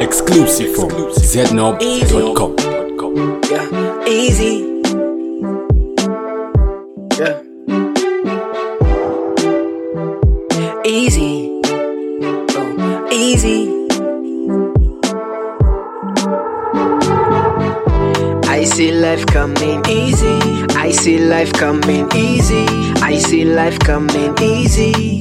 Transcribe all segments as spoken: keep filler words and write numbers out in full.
Exclusive from z nob dot com. Yeah, easy. Yeah, easy. Oh, easy. I see life coming easy. I see life coming easy. I see life coming easy.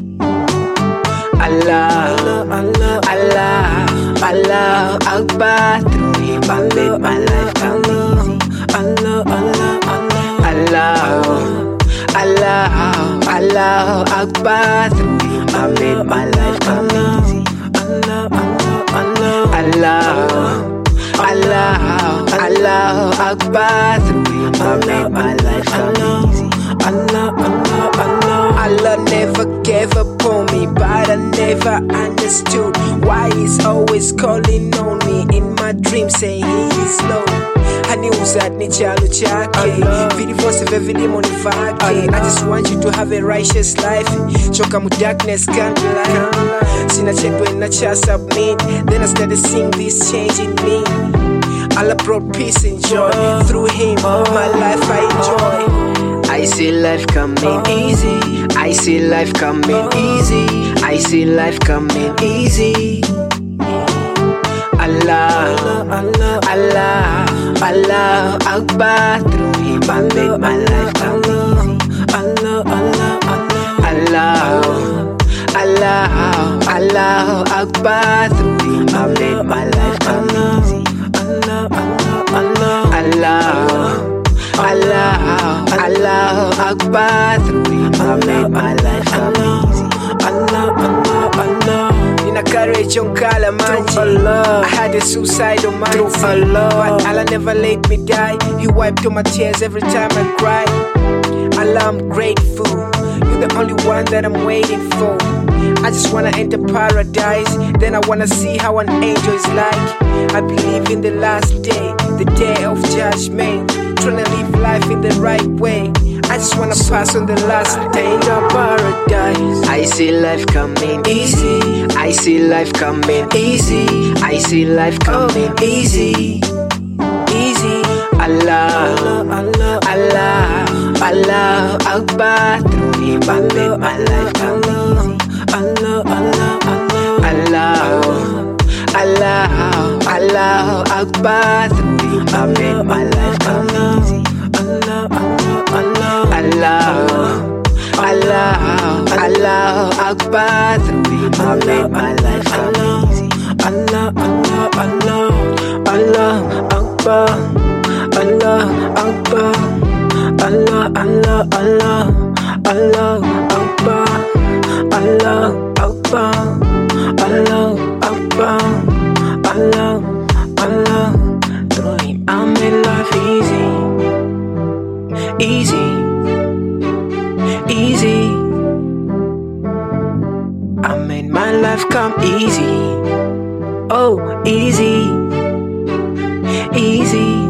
Allah, Allah, Allah, Allah, Akbar. Through Him I made my life come easy. Allah, Allah, Allah, Allah, Allah, Akbar. Through Him I made my life come easy. Allah, Allah, Allah, Allah, Allah, Akbar. Through Him I made my life come easy. Allah, Allah, Allah, Allah never gave up on me, but I never understood why He's always calling on me in my dreams, saying He is low. Haniuza ni chalo chake, vilivose vilimo ni vake. I just want you to have a righteous life. Choka mu darkness can't lie. Sina chedwe na cha submit. Then I started seeing this change in me. Allah brought peace and joy. Through Him, my life I enjoy. I see life coming easy. I see life coming easy. I see life coming easy. Allah, Allah, Allah, Allah, Akbar. Through Him I made my life come easy. Allah, Allah, Allah, Allah, Allah, Akbar. Through Him I made my life come easy. Allah, Allah, Allah, Allah, Allah, Akbar. Through Him I made my life come easy. Allah, Allah, Allah. Nina courage on kala manji. I had a suicidal mind. Allah, but Allah never let me die. He wiped all my tears every time I cry. Allah, I'm grateful. You're the only one that I'm waiting for. I just wanna enter paradise. Then I wanna see how an angel is like. I believe in the last day, the day of judgment. Tryna live life in the right way. I just wanna pass on the last day of paradise. I see life coming easy. I see life coming easy. I see life coming easy. Easy. Allah, Allah, Allah, Allah, Akbar. Through Him I made my life come easy. Allah, Allah, Allah, Allah, Allah, Akbar. Through Him I made my life come easy. Allah, Allah, Allah, Allah, Allah, Akbar. Through Him I made my life come easy. Allah, Allah, Allah, Allah, Akbar. Allah, Akbar. Allah, Allah, Allah, Allah, Akbar. Allah, Akbar. Allah, Akbar. Allah, Allah. Through Him I made life easy. Easy, easy. I made my life come easy. Oh, easy, easy.